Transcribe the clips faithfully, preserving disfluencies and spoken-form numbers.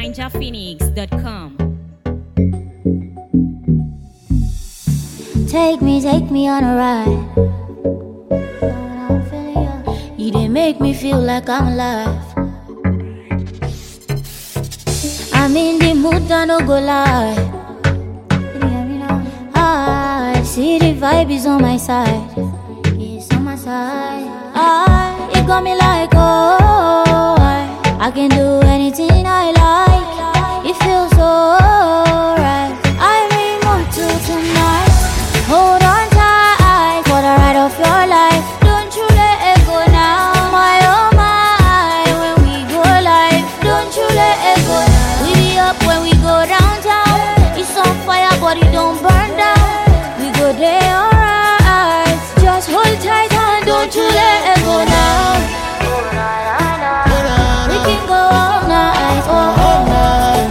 ninja phoenix dot com. Take me, take me on a ride. You didn't make me feel like I'm alive. I'm in the mood, I no go lie. I see the vibe is on my side. It's on my side. I, it got me like, oh, I, I can do anything I like. It feels so right. I'm immortal tonight. Hold on tight for the ride of your life. Don't you let it go now. My oh my, when we go live. Don't you let it go now. We be up when we go downtown. It's on fire but it don't burn down. We go there alright. Just hold tight and don't you let it go now. We can go all night, oh oh night.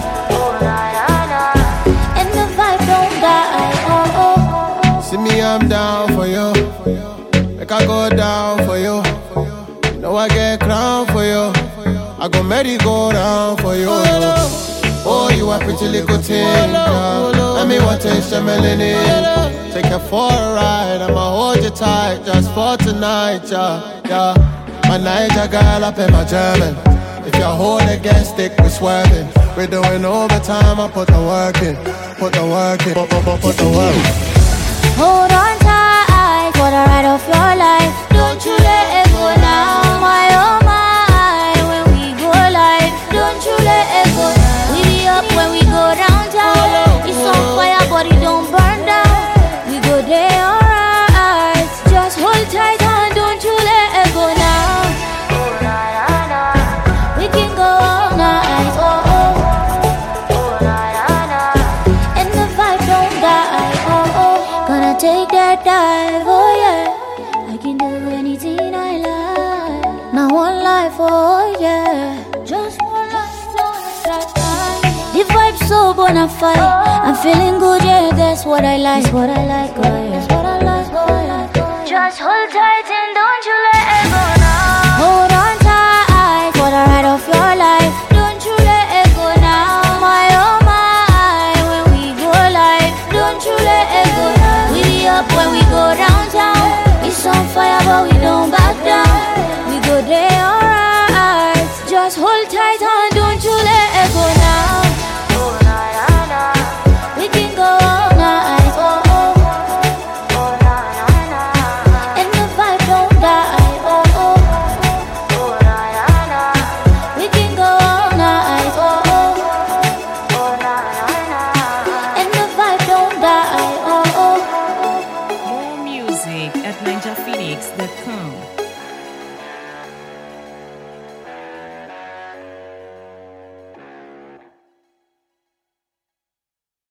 And the vibe don't die, oh oh. See me, I'm down for you. Make I go down for you. You know I get crown for you. I go merry go down for you. Oh, you a pretty little thing, girl. Let me want taste your melanin. Take you for a ride, I'ma hold you tight just for tonight, yeah, yeah. My Niger girl up in my German. If you hold against stick, we swerving. We're doing overtime, I put the work in. Put the work in, put, put, put, put the work in. Hold on tight for the ride of your life. Don't you let it go now. My oh my, when we go live. Don't you let it go now. We be up when we go downtown. It's on fire but it don't burn down. We go there alright. Just hold tight and don't you let it go now. We can go all night, oh oh. And the vibe don't die, oh oh. Gonna take that dive, oh yeah. I can do anything I like. Now one life, oh yeah. Just one life, one life. The vibe's so bona fide. I'm feeling good, yeah, that's what I like. That's what I like, oh yeah. That's what I like, oh yeah. Just hold tight and don't you let it go now. Hold on tight for the ride of your life. Don't you let it go now. My oh my, when we go live. Don't you let it go now. We be up when we go downtown. It's on fire but we don't back down. We go there alright. Just hold tight and don't you let it go now. We can go all night, oh oh. And the vibe don't die, oh oh. We can go all night, oh oh. And the vibe don't die, oh oh. More music at ninja phoenix dot com.